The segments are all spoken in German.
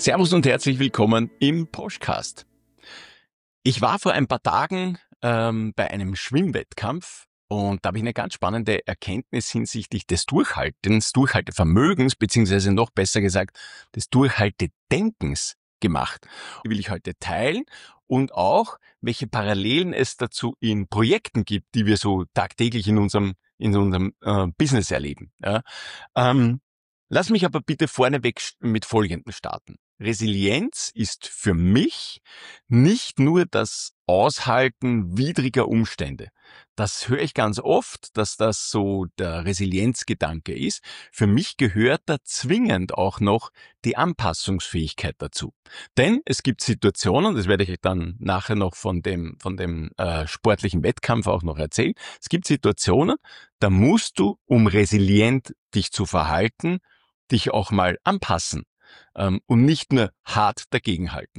Servus und herzlich willkommen im Podcast. Ich war vor ein paar Tagen bei einem Schwimmwettkampf und da habe ich eine ganz spannende Erkenntnis hinsichtlich des Durchhaltevermögens, beziehungsweise noch besser gesagt, des Durchhaltedenkens gemacht. Die will ich heute teilen und auch, welche Parallelen es dazu in Projekten gibt, die wir so tagtäglich in unserem Business erleben. Ja. Lass mich aber bitte vorneweg mit Folgendem starten. Resilienz ist für mich nicht nur das Aushalten widriger Umstände. Das höre ich ganz oft, dass das so der Resilienzgedanke ist. Für mich gehört da zwingend auch noch die Anpassungsfähigkeit dazu. Denn es gibt Situationen, das werde ich euch dann nachher noch von dem sportlichen Wettkampf auch noch erzählen. Es gibt Situationen, da musst du, um resilient dich zu verhalten, dich auch mal anpassen. Und nicht nur hart dagegenhalten.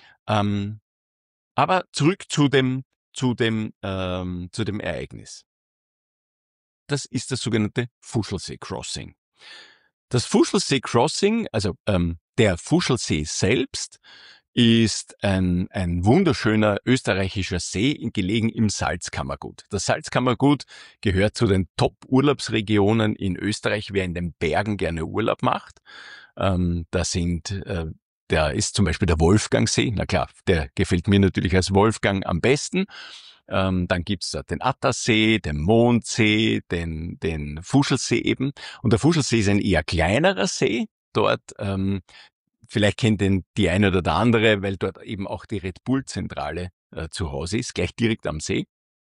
Aber zurück zu dem Ereignis. Das ist das sogenannte Fuschelsee Crossing. Das Fuschelsee Crossing, also der Fuschelsee selbst, ist ein wunderschöner österreichischer See, gelegen im Salzkammergut. Das Salzkammergut gehört zu den Top-Urlaubsregionen in Österreich, wer in den Bergen gerne Urlaub macht. Da ist zum Beispiel der Wolfgangsee, na klar, der gefällt mir natürlich als Wolfgang am besten. Dann gibt's da den Attersee, den Mondsee, den Fuschelsee eben. Und der Fuschelsee ist ein eher kleinerer See. Dort, vielleicht kennt den die eine oder der andere, weil dort eben auch die Red Bull-Zentrale zu Hause ist, gleich direkt am See.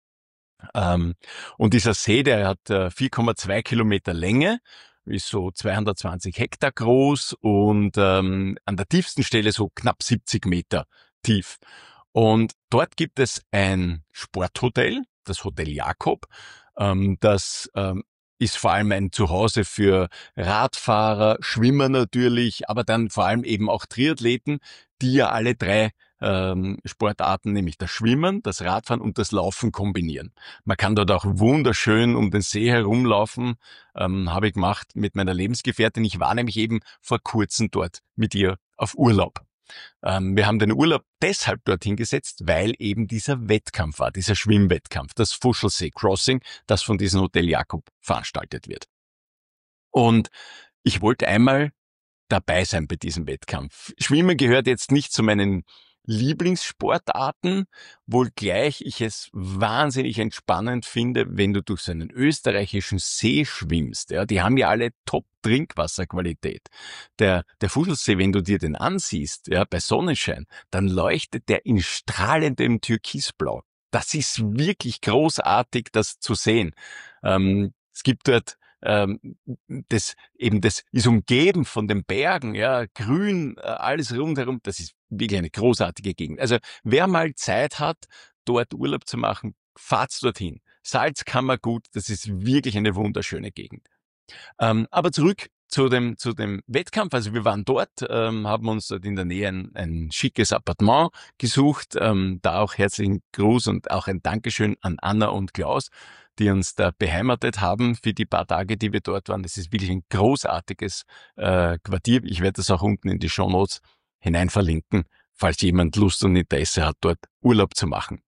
Und dieser See, der hat 4,2 Kilometer Länge, ist so 220 Hektar groß und an der tiefsten Stelle so knapp 70 Meter tief. Und dort gibt es ein Sporthotel, das Hotel Jakob. Das ist vor allem ein Zuhause für Radfahrer, Schwimmer natürlich, aber dann vor allem eben auch Triathleten, die ja alle drei Sportarten, nämlich das Schwimmen, das Radfahren und das Laufen kombinieren. Man kann dort auch wunderschön um den See herumlaufen, habe ich gemacht mit meiner Lebensgefährtin. Ich war nämlich eben vor kurzem dort mit ihr auf Urlaub. Wir haben den Urlaub deshalb dorthin gesetzt, weil eben dieser Wettkampf war, dieser Schwimmwettkampf, das Fuschelsee Crossing, das von diesem Hotel Jakob veranstaltet wird. Und ich wollte einmal dabei sein bei diesem Wettkampf. Schwimmen gehört jetzt nicht zu meinen Lieblingssportarten, wohlgleich ich es wahnsinnig entspannend finde, wenn du durch so einen österreichischen See schwimmst. Ja, die haben ja alle Top-Trinkwasserqualität. Der Fuschelsee, wenn du dir den ansiehst, ja, bei Sonnenschein, dann leuchtet der in strahlendem Türkisblau. Das ist wirklich großartig, das zu sehen. Es gibt dort das ist umgeben von den Bergen, ja, grün, alles rundherum, das ist wirklich eine großartige Gegend. Also wer mal Zeit hat, dort Urlaub zu machen, fahrt's dorthin. Salzkammergut, das ist wirklich eine wunderschöne Gegend. Aber zurück zu dem Wettkampf. Also wir waren dort, haben uns dort in der Nähe ein schickes Appartement gesucht. Da auch herzlichen Gruß und auch ein Dankeschön an Anna und Klaus, die uns da beheimatet haben für die paar Tage, die wir dort waren. Das ist wirklich ein großartiges Quartier. Ich werde das auch unten in die Shownotes hinein verlinken, falls jemand Lust und Interesse hat, dort Urlaub zu machen.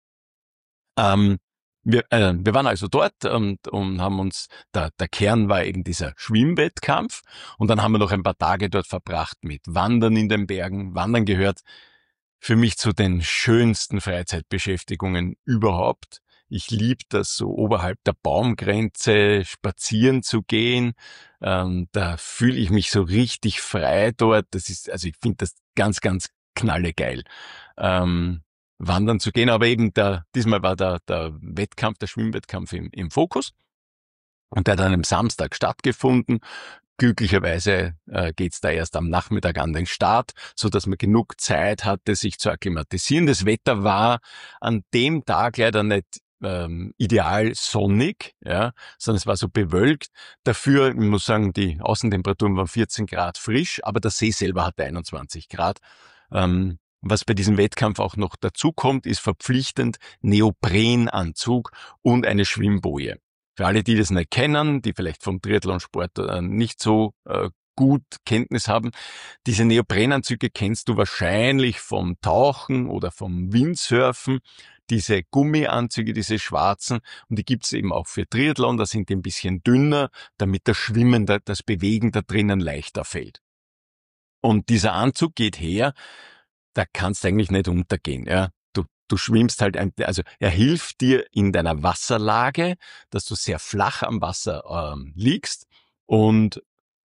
Wir waren also dort und haben uns, der Kern war eben dieser Schwimmwettkampf und dann haben wir noch ein paar Tage dort verbracht mit Wandern in den Bergen. Wandern gehört für mich zu den schönsten Freizeitbeschäftigungen überhaupt. Ich liebe das, so oberhalb der Baumgrenze spazieren zu gehen. Da fühle ich mich so richtig frei dort. Ich finde das ganz, ganz knallegeil. Wandern zu gehen, aber eben diesmal war der Wettkampf, der Schwimmwettkampf im Fokus und der hat dann am Samstag stattgefunden. Glücklicherweise geht's da erst am Nachmittag an den Start, so dass man genug Zeit hatte, sich zu akklimatisieren. Das Wetter war an dem Tag leider nicht ideal sonnig, ja, sondern es war so bewölkt. Dafür, ich muss sagen, die Außentemperaturen waren 14 Grad frisch, aber der See selber hatte 21 Grad. Was bei diesem Wettkampf auch noch dazu kommt, ist verpflichtend Neoprenanzug und eine Schwimmboje. Für alle, die das nicht kennen, die vielleicht vom Triathlonsport nicht so gut Kenntnis haben. Diese Neoprenanzüge kennst du wahrscheinlich vom Tauchen oder vom Windsurfen. Diese Gummianzüge, diese schwarzen, und die gibt's eben auch für Triathlon, da sind die ein bisschen dünner, damit das Schwimmen, das Bewegen da drinnen leichter fällt. Und dieser Anzug geht her, da kannst du eigentlich nicht untergehen. Ja. Du schwimmst halt, also er hilft dir in deiner Wasserlage, dass du sehr flach am Wasser liegst und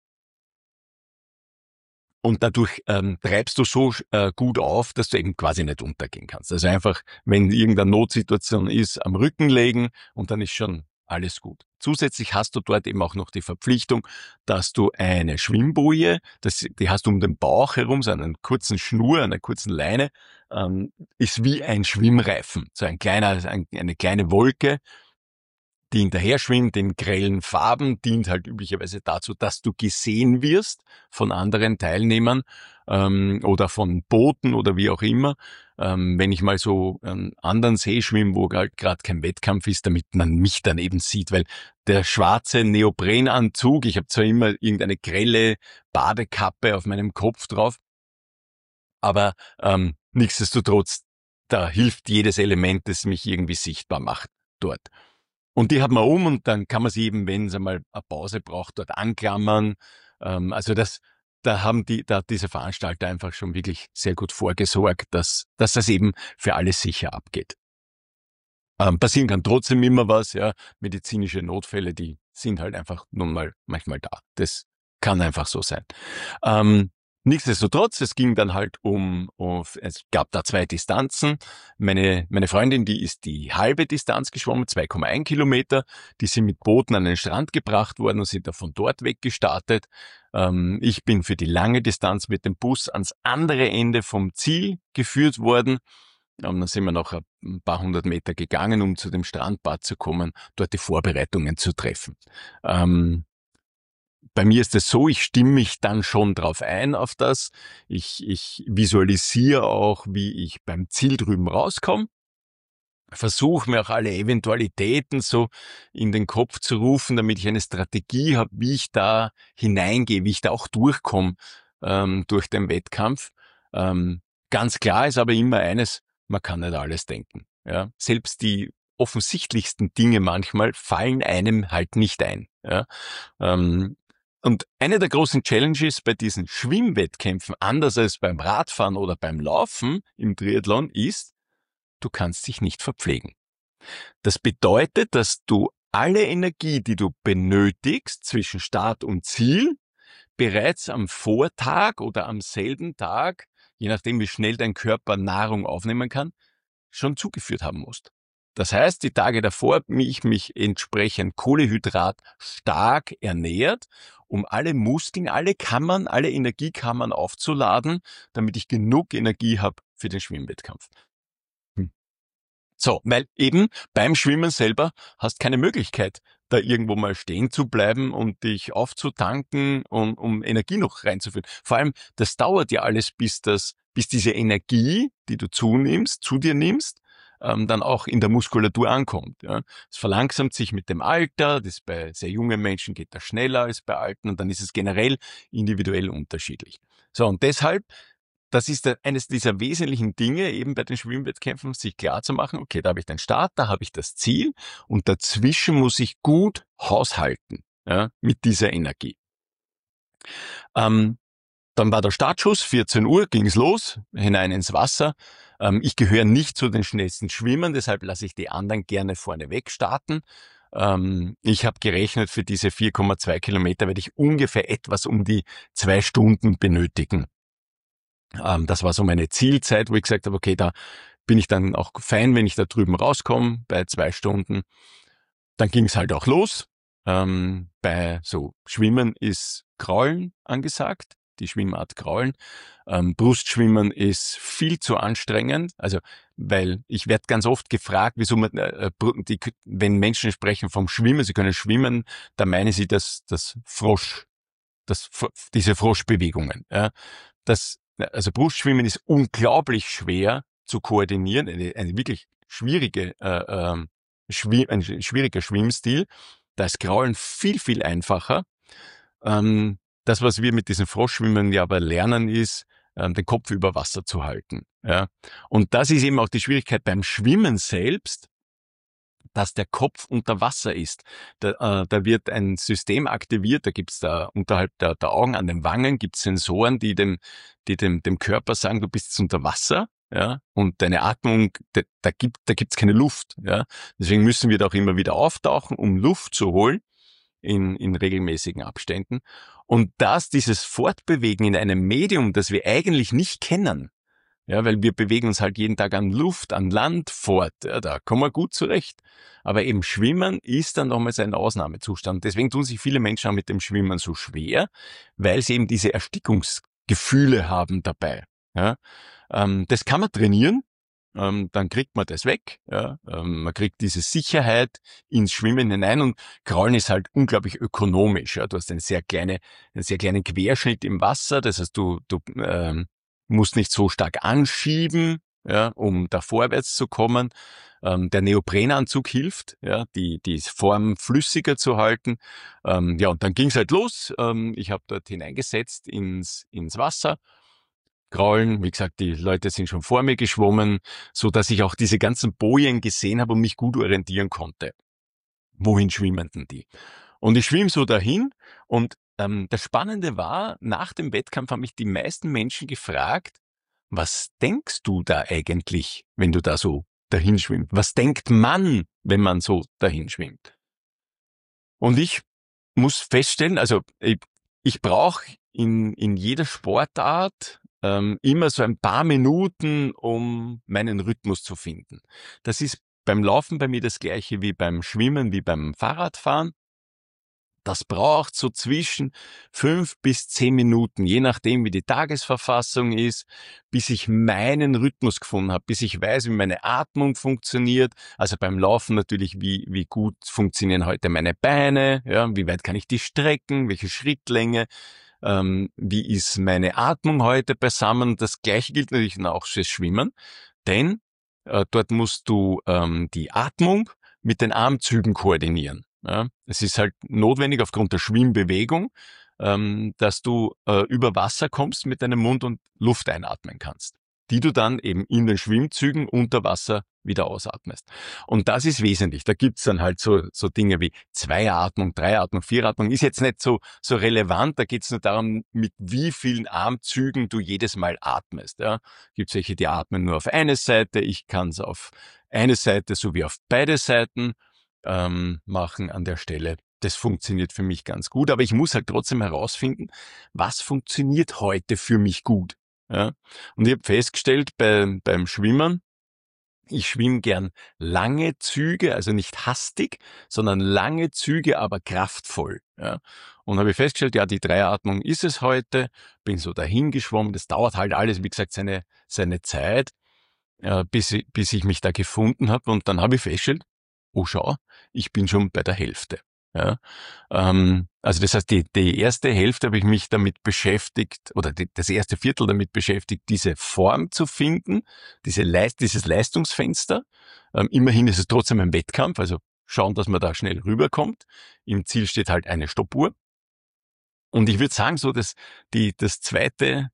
dadurch treibst du so gut auf, dass du eben quasi nicht untergehen kannst. Also einfach, wenn irgendeine Notsituation ist, am Rücken legen und dann ist schon alles gut. Zusätzlich hast du dort eben auch noch die Verpflichtung, dass du eine Schwimmboje, die hast du um den Bauch herum, so einen kurzen Schnur, einer kurzen Leine, ist wie ein Schwimmreifen, so eine kleine Wolke, die hinterher schwimmt in grellen Farben, dient halt üblicherweise dazu, dass du gesehen wirst von anderen Teilnehmern oder von Booten oder wie auch immer. Wenn ich mal so einen anderen See schwimme, wo halt gerade kein Wettkampf ist, damit man mich dann eben sieht, weil der schwarze Neoprenanzug, ich habe zwar immer irgendeine grelle Badekappe auf meinem Kopf drauf, aber nichtsdestotrotz, da hilft jedes Element, das mich irgendwie sichtbar macht dort. Und die hat man und dann kann man sie eben, wenn sie mal eine Pause braucht, dort anklammern. Also da hat dieser Veranstalter einfach schon wirklich sehr gut vorgesorgt, dass das eben für alles sicher abgeht. Passieren kann trotzdem immer was, ja. Medizinische Notfälle, die sind halt einfach nun mal manchmal da. Das kann einfach so sein. Nichtsdestotrotz, es ging dann halt es gab da 2 Distanzen. Meine Freundin, die ist die halbe Distanz geschwommen, 2,1 Kilometer. Die sind mit Booten an den Strand gebracht worden und sind da von dort weg gestartet. Ich bin für die lange Distanz mit dem Bus ans andere Ende vom Ziel geführt worden. Dann sind wir noch ein paar hundert Meter gegangen, um zu dem Strandbad zu kommen, dort die Vorbereitungen zu treffen. Bei mir ist es so, ich stimme mich dann schon drauf ein auf das. Ich visualisiere auch, wie ich beim Ziel drüben rauskomme. Versuche mir auch alle Eventualitäten so in den Kopf zu rufen, damit ich eine Strategie habe, wie ich da hineingehe, wie ich da auch durchkomme durch den Wettkampf. Ganz klar ist aber immer eines, man kann nicht alles denken. Ja? Selbst die offensichtlichsten Dinge manchmal fallen einem halt nicht ein. Ja? Und eine der großen Challenges bei diesen Schwimmwettkämpfen, anders als beim Radfahren oder beim Laufen im Triathlon, ist, du kannst dich nicht verpflegen. Das bedeutet, dass du alle Energie, die du benötigst zwischen Start und Ziel, bereits am Vortag oder am selben Tag, je nachdem wie schnell dein Körper Nahrung aufnehmen kann, schon zugeführt haben musst. Das heißt, die Tage davor ich mich entsprechend Kohlehydrat stark ernährt, um alle Muskeln, alle Kammern, alle Energiekammern aufzuladen, damit ich genug Energie habe für den Schwimmwettkampf. So, weil eben beim Schwimmen selber hast keine Möglichkeit, da irgendwo mal stehen zu bleiben und dich aufzutanken und um Energie noch reinzuführen. Vor allem, das dauert ja alles, bis diese Energie, die du zu dir nimmst, dann auch in der Muskulatur ankommt. Ja. Es verlangsamt sich mit dem Alter, das bei sehr jungen Menschen geht das schneller als bei Alten und dann ist es generell individuell unterschiedlich. So, und deshalb das ist eines dieser wesentlichen Dinge eben bei den Schwimmwettkämpfen, sich klar zu machen, okay, da habe ich den Start, da habe ich das Ziel und dazwischen muss ich gut haushalten, ja, mit dieser Energie. Dann war der Startschuss, 14 Uhr ging's los, hinein ins Wasser. Ich gehöre nicht zu den schnellsten Schwimmern, deshalb lasse ich die anderen gerne vorneweg starten. Ich habe gerechnet, für diese 4,2 Kilometer werde ich ungefähr etwas um die 2 Stunden benötigen. Das war so meine Zielzeit, wo ich gesagt habe, okay, da bin ich dann auch fein, wenn ich da drüben rauskomme bei 2 Stunden. Dann ging es halt auch los. Bei so Schwimmen ist Kraulen angesagt, die Schwimmart Kraulen. Brustschwimmen ist viel zu anstrengend, also weil ich werde ganz oft gefragt, wieso man, wenn Menschen sprechen vom Schwimmen, sie können schwimmen, da meinen sie diese Froschbewegungen. Ja. Also Brustschwimmen ist unglaublich schwer zu koordinieren, eine wirklich schwierige, ein schwieriger Schwimmstil. Da ist Kraulen viel, viel einfacher. das, was wir mit diesem Froschschwimmen ja aber lernen, ist, den Kopf über Wasser zu halten. Ja. Und das ist eben auch die Schwierigkeit beim Schwimmen selbst, dass der Kopf unter Wasser ist. Da wird ein System aktiviert, da gibt's da unterhalb der Augen, an den Wangen gibt's Sensoren, die dem Körper sagen, du bist jetzt unter Wasser, ja, und deine Atmung, da gibt's keine Luft, ja. Deswegen müssen wir da auch immer wieder auftauchen, um Luft zu holen in regelmäßigen Abständen. Und dieses Fortbewegen in einem Medium, das wir eigentlich nicht kennen, ja, weil wir bewegen uns halt jeden Tag an Luft, an Land fort. Ja, da kommen wir gut zurecht. Aber eben Schwimmen ist dann nochmals ein Ausnahmezustand. Deswegen tun sich viele Menschen auch mit dem Schwimmen so schwer, weil sie eben diese Erstickungsgefühle haben dabei. Ja, das kann man trainieren. Dann kriegt man das weg. Ja, man kriegt diese Sicherheit ins Schwimmen hinein und Kraulen ist halt unglaublich ökonomisch. Ja, du hast einen sehr kleinen Querschnitt im Wasser. Das heißt, du musst nicht so stark anschieben, ja, um da vorwärts zu kommen. Der Neoprenanzug hilft, ja, die Form flüssiger zu halten. Ja, und dann ging's halt los. Ich habe dort hineingesetzt ins Wasser. Kraulen, wie gesagt, die Leute sind schon vor mir geschwommen, so dass ich auch diese ganzen Bojen gesehen habe und mich gut orientieren konnte. Wohin schwimmen denn die? Und ich schwimm so dahin und das Spannende war, nach dem Wettkampf haben mich die meisten Menschen gefragt, was denkst du da eigentlich, wenn du da so dahin schwimmst? Was denkt man, wenn man so dahin schwimmt? Und ich muss feststellen, also ich brauche in jeder Sportart immer so ein paar Minuten, um meinen Rhythmus zu finden. Das ist beim Laufen bei mir das Gleiche wie beim Schwimmen, wie beim Fahrradfahren. Das braucht so zwischen 5 bis 10 Minuten, je nachdem, wie die Tagesverfassung ist, bis ich meinen Rhythmus gefunden habe, bis ich weiß, wie meine Atmung funktioniert. Also beim Laufen natürlich, wie gut funktionieren heute meine Beine, ja, wie weit kann ich die strecken, welche Schrittlänge, wie ist meine Atmung heute beisammen. Das Gleiche gilt natürlich auch fürs Schwimmen, denn dort musst du die Atmung mit den Armzügen koordinieren. Ja, es ist halt notwendig aufgrund der Schwimmbewegung, dass du über Wasser kommst mit deinem Mund und Luft einatmen kannst, die du dann eben in den Schwimmzügen unter Wasser wieder ausatmest. Und das ist wesentlich. Da gibt's dann halt so Dinge wie Zweiatmung, Dreiatmung, Vieratmung. Ist jetzt nicht so relevant. Da geht's nur darum, mit wie vielen Armzügen du jedes Mal atmest. Ja. Gibt's welche, die atmen nur auf eine Seite. Ich kann's auf eine Seite sowie auf beide Seiten machen an der Stelle. Das funktioniert für mich ganz gut, aber ich muss halt trotzdem herausfinden, was funktioniert heute für mich gut. Ja? Und ich habe festgestellt beim Schwimmen, ich schwimme gern lange Züge, also nicht hastig, sondern lange Züge, aber kraftvoll. Ja? Und habe ich festgestellt, ja, die Dreiatmung ist es heute, bin so dahin geschwommen, das dauert halt alles, wie gesagt, seine Zeit, bis ich mich da gefunden habe. Und dann habe ich festgestellt, oh schau, ich bin schon bei der Hälfte. Ja, also das heißt, die erste Hälfte habe ich mich damit beschäftigt, oder das erste Viertel damit beschäftigt, diese Form zu finden, dieses Leistungsfenster. Immerhin ist es trotzdem ein Wettkampf, also schauen, dass man da schnell rüberkommt. Im Ziel steht halt eine Stoppuhr. Und ich würde sagen, so das zweite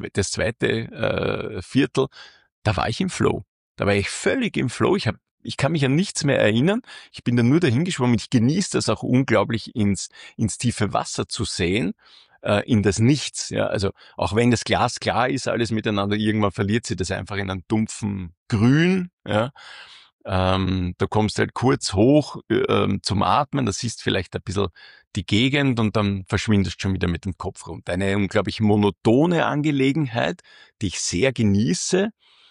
Viertel, da war ich im Flow. Da war ich völlig im Flow. Ich kann mich an nichts mehr erinnern. Ich bin dann nur dahin geschwommen. Ich genieße das auch unglaublich, ins tiefe Wasser zu sehen, in das Nichts. Ja, also auch wenn das Glas klar ist, alles miteinander, irgendwann verliert sie das einfach in einem dumpfen Grün. Ja. Da kommst du halt kurz hoch zum Atmen, da siehst vielleicht ein bisschen die Gegend und dann verschwindest du schon wieder mit dem Kopf runter. Eine unglaublich monotone Angelegenheit, die ich sehr genieße,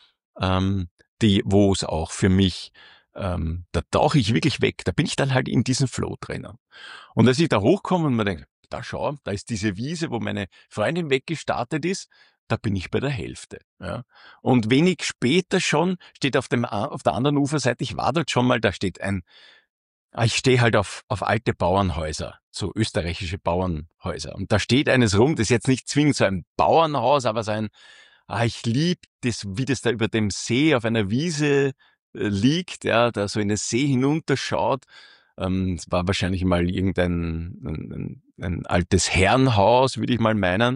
wo es auch für mich, da tauche ich wirklich weg, da bin ich dann halt in diesem Flow drinnen. Und als ich da hochkomme und mir denke, da schau, da ist diese Wiese, wo meine Freundin weggestartet ist, da bin ich bei der Hälfte. Ja. Und wenig später schon steht auf der anderen Uferseite, ich war dort schon mal, da steht ich stehe halt auf alte Bauernhäuser, so österreichische Bauernhäuser. Und da steht eines rum, das ist jetzt nicht zwingend so ein Bauernhaus, aber so ein, ich lieb das, wie das da über dem See auf einer Wiese liegt, ja, da so in den See hinunterschaut. Es war wahrscheinlich mal irgendein ein altes Herrenhaus, würde ich mal meinen.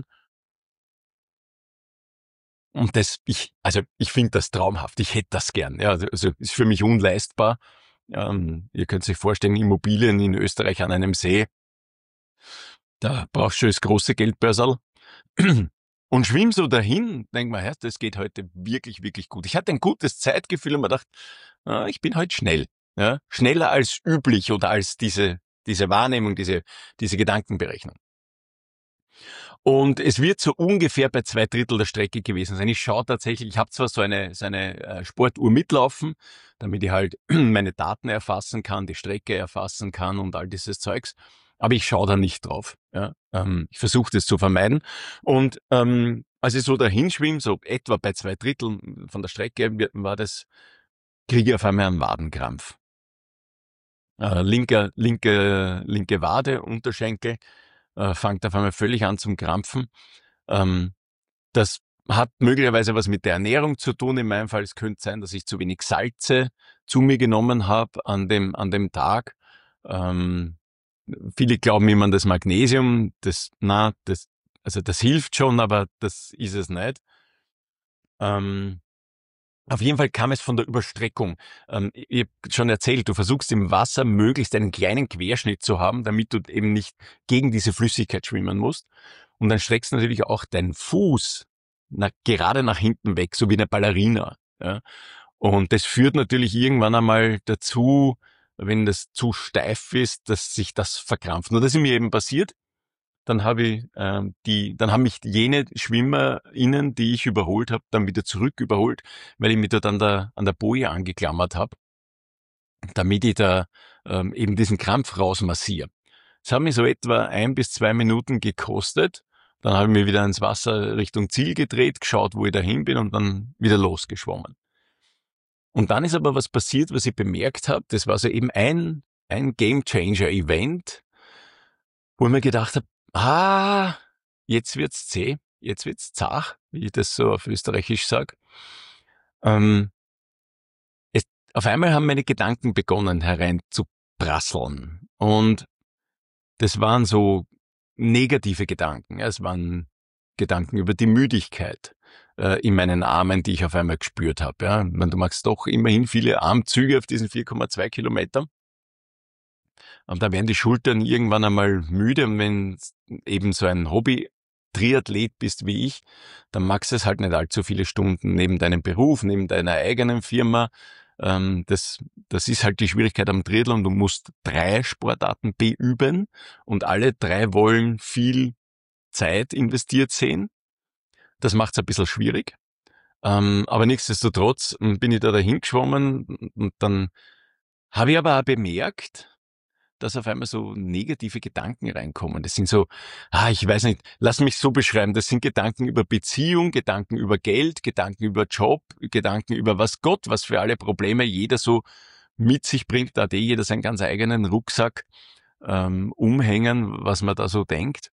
Und ich finde das traumhaft. Ich hätte das gern. Ja, also ist für mich unleistbar. Ihr könnt euch vorstellen, Immobilien in Österreich an einem See, da brauchst du das große Geldbörserl. Und schwimm so dahin, denk mal, das geht heute wirklich, wirklich gut. Ich hatte ein gutes Zeitgefühl und mir gedacht, ich bin heute schnell. Ja, schneller als üblich oder als diese Wahrnehmung, diese Gedankenberechnung. Und es wird so ungefähr bei 2/3 der Strecke gewesen sein. Ich schaue tatsächlich, ich habe zwar so eine Sportuhr mitlaufen, damit ich halt meine Daten erfassen kann, die Strecke erfassen kann und all dieses Zeugs, aber ich schaue da nicht drauf. Ja? Ich versuche das zu vermeiden. Und als ich so dahin schwimme, so etwa bei 2/3 von der Strecke, kriege ich auf einmal einen Wadenkrampf. Linke Wade, Unterschenkel, fängt auf einmal völlig an zum Krampfen. Ähm, Das hat möglicherweise was mit der Ernährung zu tun. In meinem Fall, es könnte sein, dass ich zu wenig Salze zu mir genommen habe an dem Tag. Ähm, Viele glauben immer an das Magnesium. Das hilft schon, aber das ist es nicht. Ähm, Auf jeden Fall kam es von der Überstreckung. Ich habe schon erzählt, du versuchst im Wasser möglichst einen kleinen Querschnitt zu haben, damit du eben nicht gegen diese Flüssigkeit schwimmen musst. Und dann streckst du natürlich auch deinen Fuß gerade nach hinten weg, so wie eine Ballerina. Ja? Und das führt natürlich irgendwann einmal dazu, wenn das zu steif ist, dass sich das verkrampft. Und das ist mir eben passiert. Dann dann haben mich jene SchwimmerInnen, die ich überholt habe, dann wieder zurück überholt, weil ich mich dort an der Boje angeklammert habe, damit ich da eben diesen Krampf rausmassiere. Das hat mich so etwa 1 bis 2 Minuten gekostet. Dann habe ich mich wieder ins Wasser Richtung Ziel gedreht, geschaut, wo ich dahin bin und dann wieder losgeschwommen. Und dann ist aber was passiert, was ich bemerkt habe. Das war so eben ein Game-Changer-Event, wo ich mir gedacht habe, jetzt wird's zäh, jetzt wird's zach, wie ich das so auf Österreichisch sag. Ähm, es, auf einmal haben meine Gedanken begonnen hereinzuprasseln. Und das waren so negative Gedanken. Es waren Gedanken über die Müdigkeit in meinen Armen, die ich auf einmal gespürt habe. Ja. Du machst doch immerhin viele Armzüge auf diesen 4,2 Kilometer. Und da werden die Schultern irgendwann einmal müde. Und wenn eben so ein Hobby-Triathlet bist wie ich, dann magst du es halt nicht allzu viele Stunden neben deinem Beruf, neben deiner eigenen Firma. Das ist halt die Schwierigkeit am Triathlon. Du musst 3 Sportarten beüben und alle 3 wollen viel Zeit investiert sehen. Das macht es ein bisschen schwierig. Aber nichtsdestotrotz bin ich da dahin geschwommen und dann habe ich aber auch bemerkt, dass auf einmal so negative Gedanken reinkommen. Das sind so, ich weiß nicht, lass mich so beschreiben, das sind Gedanken über Beziehung, Gedanken über Geld, Gedanken über Job, Gedanken über was für alle Probleme jeder so mit sich bringt, da hat jeder seinen ganz eigenen Rucksack umhängen, was man da so denkt.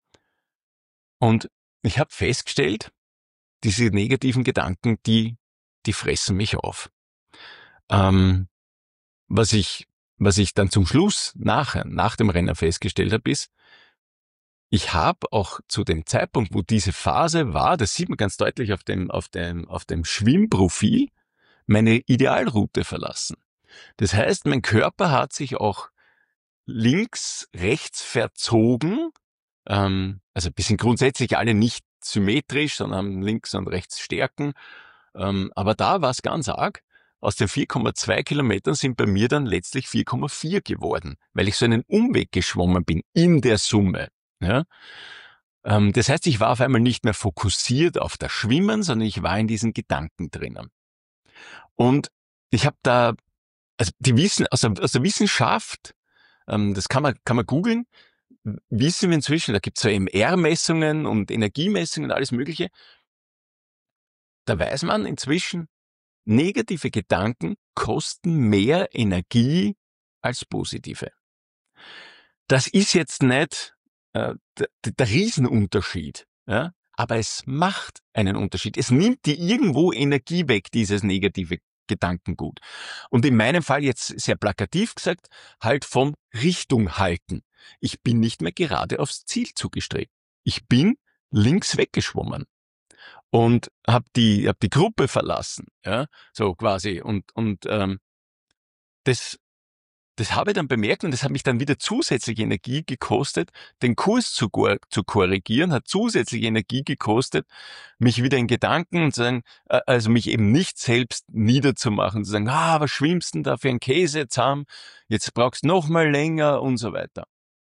Und ich habe festgestellt, diese negativen Gedanken, die fressen mich auf. Ähm, was ich dann zum Schluss nach dem Rennen festgestellt habe, ist, ich habe auch zu dem Zeitpunkt, wo diese Phase war, das sieht man ganz deutlich auf dem Schwimmprofil, meine Idealroute verlassen. Das heißt, mein Körper hat sich auch links, rechts verzogen. Also wir sind grundsätzlich alle nicht symmetrisch, sondern haben links und rechts Stärken. Aber da war es ganz arg. Aus den 4,2 Kilometern sind bei mir dann letztlich 4,4 geworden, weil ich so einen Umweg geschwommen bin in der Summe. Ja? Das heißt, ich war auf einmal nicht mehr fokussiert auf das Schwimmen, sondern ich war in diesen Gedanken drinnen. Und ich habe da, also aus der Wissenschaft, das kann man googeln, wissen wir inzwischen, da gibt es so MR-Messungen und Energiemessungen und alles Mögliche. Da weiß man inzwischen, negative Gedanken kosten mehr Energie als positive. Das ist jetzt nicht der Riesenunterschied, ja? Aber es macht einen Unterschied. Es nimmt dir irgendwo Energie weg, dieses negative Gedankengut. Und in meinem Fall jetzt sehr plakativ gesagt, halt vom Richtung halten. Ich bin nicht mehr gerade aufs Ziel zugestrebt. Ich bin links weggeschwommen und hab die Gruppe verlassen, ja, so quasi. Und das das habe ich dann bemerkt und das hat mich dann wieder zusätzliche Energie gekostet, den Kurs zu korrigieren, hat zusätzliche Energie gekostet, mich wieder in Gedanken zu sagen, also mich eben nicht selbst niederzumachen, zu sagen, was schwimmst denn da für ein Käse zusammen, jetzt brauchst du noch mal länger und so weiter.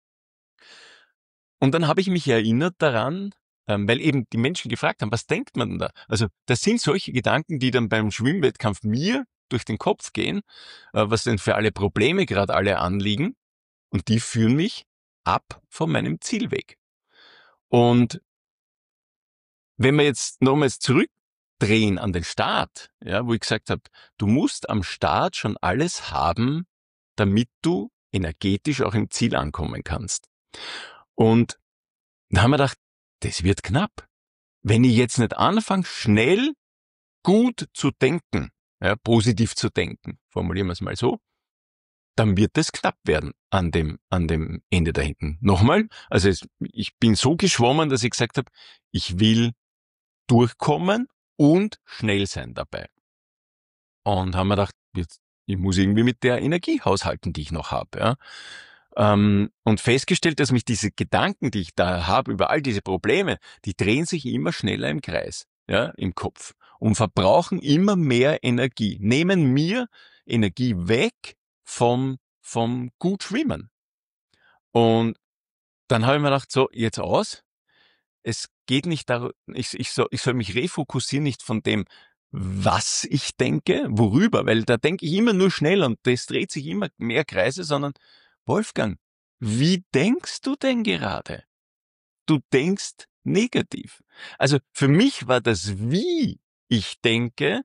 Und dann habe ich mich erinnert daran, weil eben die Menschen gefragt haben, was denkt man denn da? Also das sind solche Gedanken, die dann beim Schwimmwettkampf mir durch den Kopf gehen, was denn für alle Probleme gerade alle anliegen. Und die führen mich ab von meinem Zielweg. Und wenn wir jetzt nochmals zurückdrehen an den Start, ja, wo ich gesagt habe, du musst am Start schon alles haben, damit du energetisch auch im Ziel ankommen kannst. Und da haben wir gedacht, das wird knapp. Wenn ich jetzt nicht anfange, schnell gut zu denken, ja, positiv zu denken, formulieren wir es mal so, dann wird es knapp werden an dem Ende da hinten. Nochmal, also ich bin so geschwommen, dass ich gesagt habe, ich will durchkommen und schnell sein dabei. Und haben wir gedacht, jetzt, ich muss irgendwie mit der Energie haushalten, die ich noch habe. Ja. Und festgestellt, dass mich diese Gedanken, die ich da habe über all diese Probleme, die drehen sich immer schneller im Kreis, ja, im Kopf und verbrauchen immer mehr Energie, nehmen mir Energie weg vom gut Schwimmen. Und dann habe ich mir gedacht, so, jetzt aus. Es geht nicht darum, ich soll mich refokussieren, nicht von dem, was ich denke, worüber, weil da denke ich immer nur schnell und das dreht sich immer mehr Kreise, sondern Wolfgang, wie denkst du denn gerade? Du denkst negativ. Also für mich war das, wie ich denke,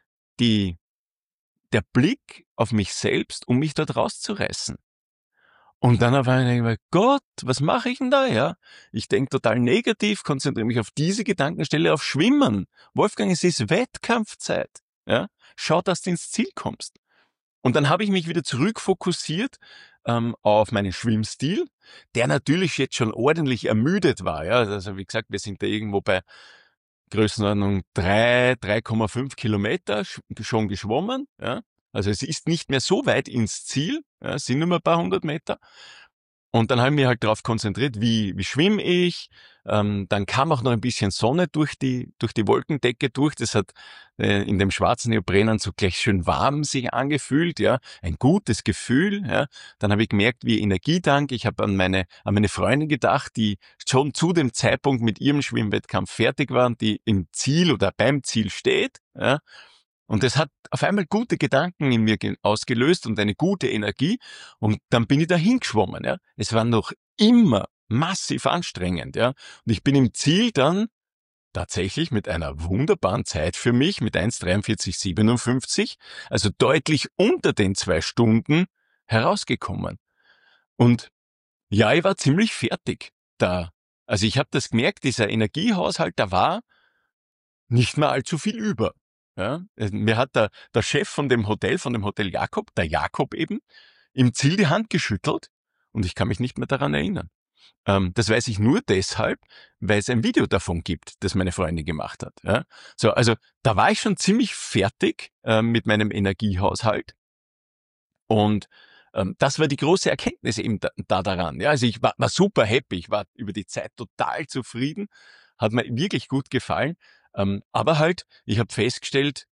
der Blick auf mich selbst, um mich dort rauszureißen. Und dann auf einmal denke ich mir, Gott, was mache ich denn da, ja? Ich denke total negativ, konzentriere mich auf diese Gedankenstelle, auf Schwimmen. Wolfgang, es ist Wettkampfzeit, ja? Schau, dass du ins Ziel kommst. Und dann habe ich mich wieder zurückfokussiert auf meinen Schwimmstil, der natürlich jetzt schon ordentlich ermüdet war, ja? Also wie gesagt, wir sind da irgendwo bei Größenordnung 3,5 Kilometer schon geschwommen, ja? Also es ist nicht mehr so weit ins Ziel, ja, es sind nur mal ein paar hundert Meter. Und dann habe ich mich halt darauf konzentriert, wie schwimme ich. Dann kam auch noch ein bisschen Sonne durch die Wolkendecke durch. Das hat in dem schwarzen Neoprenanzug gleich schön warm sich angefühlt, ja, ein gutes Gefühl. Ja. Dann habe ich gemerkt, wie Energietank. Ich habe an meine Freundin gedacht, die schon zu dem Zeitpunkt mit ihrem Schwimmwettkampf fertig war und die im Ziel oder beim Ziel steht. Ja. Und das hat auf einmal gute Gedanken in mir ausgelöst und eine gute Energie. Und dann bin ich da hingeschwommen, ja. Es war noch immer massiv anstrengend, ja. Und ich bin im Ziel dann tatsächlich mit einer wunderbaren Zeit für mich, mit 1,43,57, also deutlich unter den 2 Stunden herausgekommen. Und ja, ich war ziemlich fertig da. Also ich habe das gemerkt, dieser Energiehaushalt, da war nicht mehr allzu viel über. Ja, mir hat der Chef von dem Hotel Jakob, der Jakob eben, im Ziel die Hand geschüttelt und ich kann mich nicht mehr daran erinnern. Das weiß ich nur deshalb, weil es ein Video davon gibt, das meine Freundin gemacht hat. Ja. So, also da war ich schon ziemlich fertig mit meinem Energiehaushalt und das war die große Erkenntnis eben da daran. Ja, also ich war super happy, ich war über die Zeit total zufrieden, hat mir wirklich gut gefallen. Aber halt, ich habe festgestellt,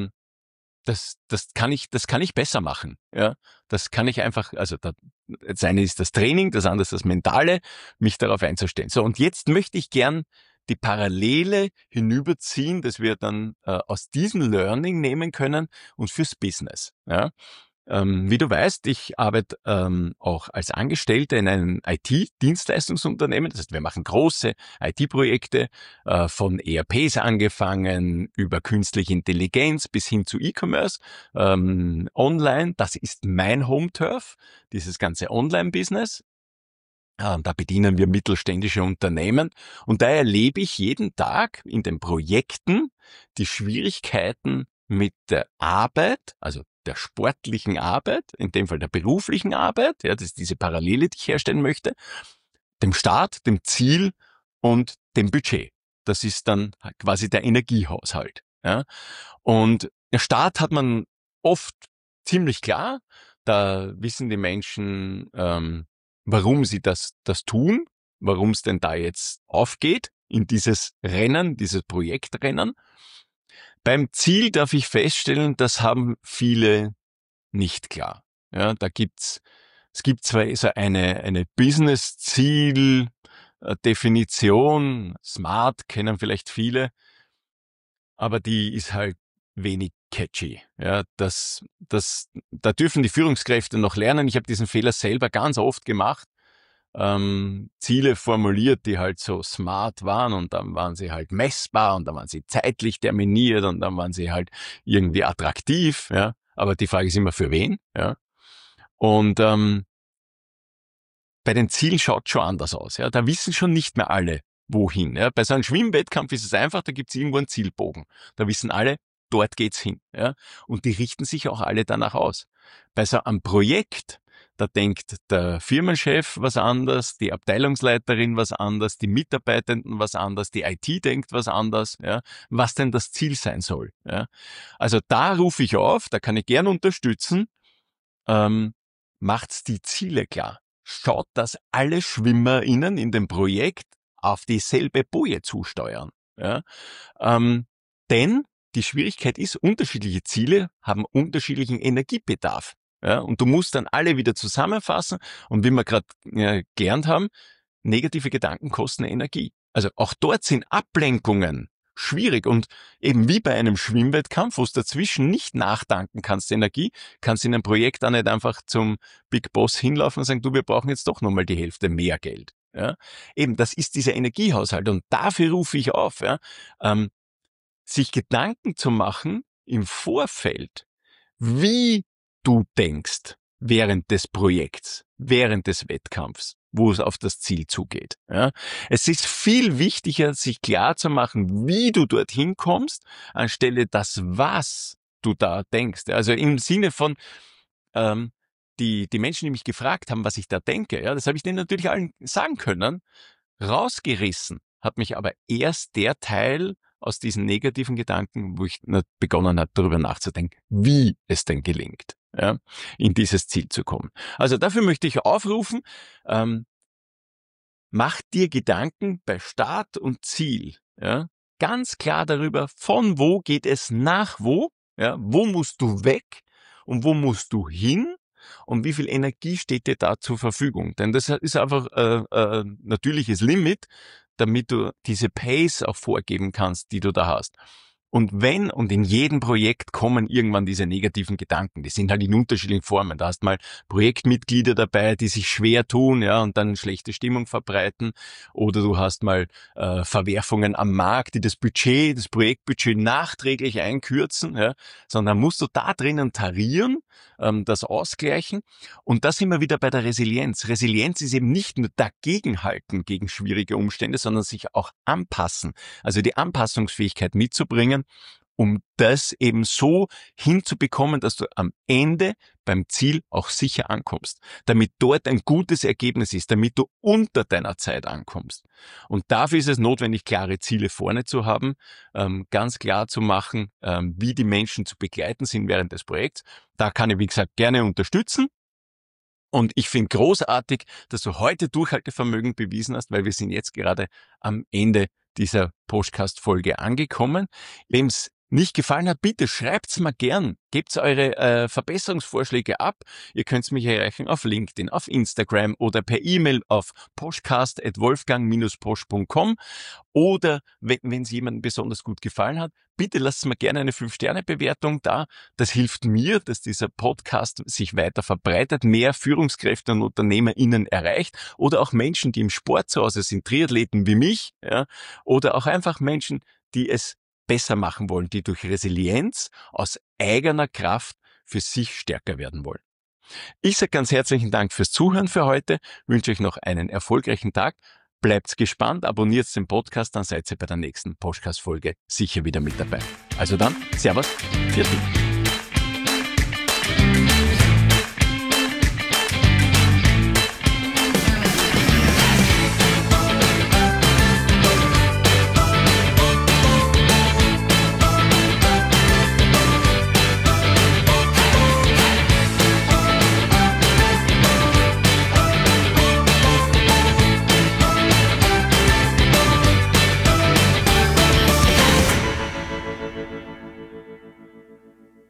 das kann ich besser machen. Ja, das kann ich einfach, also das eine ist das Training, das andere ist das Mentale, mich darauf einzustellen. So, und jetzt möchte ich gern die Parallele hinüberziehen, dass wir dann aus diesem Learning nehmen können und fürs Business. Ja. Wie du weißt, ich arbeite auch als Angestellter in einem IT-Dienstleistungsunternehmen. Das heißt, wir machen große IT-Projekte, von ERPs angefangen, über künstliche Intelligenz bis hin zu E-Commerce, online. Das ist mein Home-Turf, dieses ganze Online-Business. Da bedienen wir mittelständische Unternehmen und da erlebe ich jeden Tag in den Projekten die Schwierigkeiten mit der Arbeit, also der sportlichen Arbeit, in dem Fall der beruflichen Arbeit, ja, das ist diese Parallele, die ich herstellen möchte, dem Start, dem Ziel und dem Budget. Das ist dann quasi der Energiehaushalt. Ja. Und der Start hat man oft ziemlich klar. Da wissen die Menschen, warum sie das tun, warum es denn da jetzt aufgeht in dieses Rennen, dieses Projektrennen. Beim Ziel darf ich feststellen, das haben viele nicht klar. Ja, es gibt zwar so eine Business-Ziel-Definition, Smart kennen vielleicht viele, aber die ist halt wenig catchy. Ja, da dürfen die Führungskräfte noch lernen. Ich habe diesen Fehler selber ganz oft gemacht. Ziele formuliert, die halt so smart waren und dann waren sie halt messbar und dann waren sie zeitlich terminiert und dann waren sie halt irgendwie attraktiv. Ja, aber die Frage ist immer für wen. Ja, und bei den Zielen schaut schon anders aus. Ja, da wissen schon nicht mehr alle, wohin. Ja, bei so einem Schwimmwettkampf ist es einfach, da gibt es irgendwo einen Zielbogen. Da wissen alle, dort geht's hin. Ja, und die richten sich auch alle danach aus. Bei so einem Projekt, da denkt der Firmenchef was anders, die Abteilungsleiterin was anders, die Mitarbeitenden was anders, die IT denkt was anders, ja, was denn das Ziel sein soll. Ja. Also da rufe ich auf, da kann ich gern unterstützen, macht's die Ziele klar. Schaut, dass alle SchwimmerInnen in dem Projekt auf dieselbe Boje zusteuern. Ja? Denn die Schwierigkeit ist, unterschiedliche Ziele haben unterschiedlichen Energiebedarf. Ja? Und du musst dann alle wieder zusammenfassen. Und wie wir gerade gelernt haben, negative Gedanken kosten Energie. Also auch dort sind Ablenkungen schwierig. Und eben wie bei einem Schwimmwettkampf, wo du dazwischen nicht nachdanken kannst, Energie, kannst in einem Projekt auch nicht einfach zum Big Boss hinlaufen und sagen, du, wir brauchen jetzt doch nochmal die Hälfte mehr Geld. Ja? Eben, das ist dieser Energiehaushalt. Und dafür rufe ich auf, ja, sich Gedanken zu machen im Vorfeld, wie du denkst während des Projekts, während des Wettkampfs, wo es auf das Ziel zugeht. Ja. Es ist viel wichtiger, sich klar zu machen, wie du dorthin kommst, anstelle das, was du da denkst. Also im Sinne von, die Menschen, die mich gefragt haben, was ich da denke, ja, das habe ich denen natürlich allen sagen können. Rausgerissen hat mich aber erst der Teil aus diesen negativen Gedanken, wo ich begonnen habe, darüber nachzudenken, wie es denn gelingt, ja, in dieses Ziel zu kommen. Also dafür möchte ich aufrufen, mach dir Gedanken bei Start und Ziel, ja, ganz klar darüber, von wo geht es nach wo, ja, wo musst du weg und wo musst du hin und wie viel Energie steht dir da zur Verfügung. Denn das ist einfach natürliches Limit, damit du diese Pace auch vorgeben kannst, die du da hast. Und in jedem Projekt kommen irgendwann diese negativen Gedanken. Die sind halt in unterschiedlichen Formen. Da hast mal Projektmitglieder dabei, die sich schwer tun, ja, und dann schlechte Stimmung verbreiten. Oder du hast mal Verwerfungen am Markt, die das Projektbudget nachträglich einkürzen, ja. Sondern musst du da drinnen tarieren, das ausgleichen. Und da sind wir wieder bei der Resilienz. Resilienz ist eben nicht nur dagegenhalten gegen schwierige Umstände, sondern sich auch anpassen. Also die Anpassungsfähigkeit mitzubringen, um das eben so hinzubekommen, dass du am Ende beim Ziel auch sicher ankommst, damit dort ein gutes Ergebnis ist, damit du unter deiner Zeit ankommst. Und dafür ist es notwendig, klare Ziele vorne zu haben, ganz klar zu machen, wie die Menschen zu begleiten sind während des Projekts. Da kann ich, wie gesagt, gerne unterstützen. Und ich finde großartig, dass du heute Durchhaltevermögen bewiesen hast, weil wir sind jetzt gerade am Ende dieser Podcast-Folge angekommen. Wem's nicht gefallen hat, bitte schreibt's mir gern. Gebt eure Verbesserungsvorschläge ab. Ihr könnt mich erreichen auf LinkedIn, auf Instagram oder per E-Mail auf podcast@wolfgang-posch.com. Oder wenn es jemandem besonders gut gefallen hat, bitte lasst mir gerne eine 5-Sterne-Bewertung da. Das hilft mir, dass dieser Podcast sich weiter verbreitet, mehr Führungskräfte und UnternehmerInnen erreicht oder auch Menschen, die im Sport zu Hause sind, Triathleten wie mich, ja, oder auch einfach Menschen, die es besser machen wollen, die durch Resilienz aus eigener Kraft für sich stärker werden wollen. Ich sage ganz herzlichen Dank fürs Zuhören für heute, wünsche euch noch einen erfolgreichen Tag. Bleibt gespannt, abonniert den Podcast, dann seid ihr bei der nächsten Podcast-Folge sicher wieder mit dabei. Also dann, Servus, Viert Dich.